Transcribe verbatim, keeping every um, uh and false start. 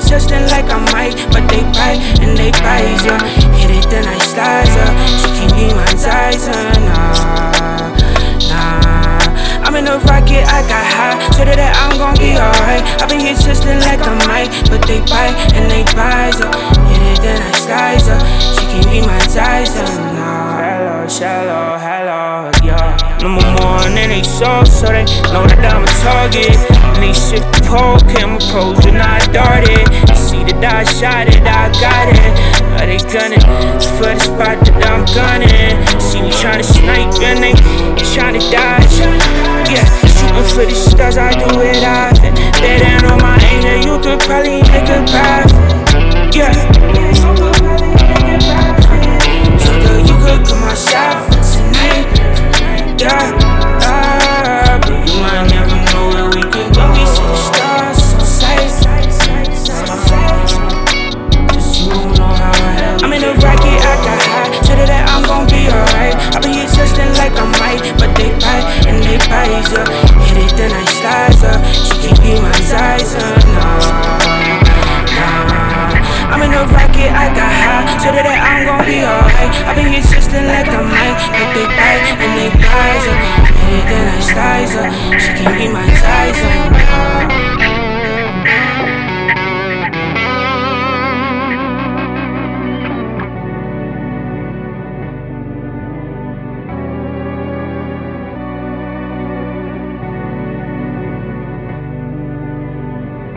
testing like I might, but they bite and they bite, yeah. Hit it, then I slice her. She can't be my Tyson, nah, nah. I'm in a rocket, I got high, so that I'm gon' be alright. I been here testing like I might, but they bite and they bite, yeah. Hit it, then I slice her. She can't be my Tyson, nah. Hello, shallow, hello, yeah. Number one and they saw, so they know that I'm a target. And they shift the pole, camera pros when I dart it. They see that I shot it, I got it. Are they gunning for the spot that I'm gunning? See me tryna snipe and they tryna dodge. Yeah, shooting for the stars, I do it often. That ain't on my aim, then you could probably make a profit. Yeah, so girl, you could come outside for tonight. Yeah, uh, but you might never know where we could go. We see the stars outside. Cause you don't know how I am. I'm in a rocket, I got high, so that I'm gon' be alright. I been here testing like I might, but they bite and they bite, yeah. Hit it, then I slice her. She can't be my Tyson, nah, nah. I'm in a rocket, I got high, so that I'm gon' be alright. I been here testing like I might, but they bite and they bite, yeah. Hit it, then I slice her. She can't be my Tyson.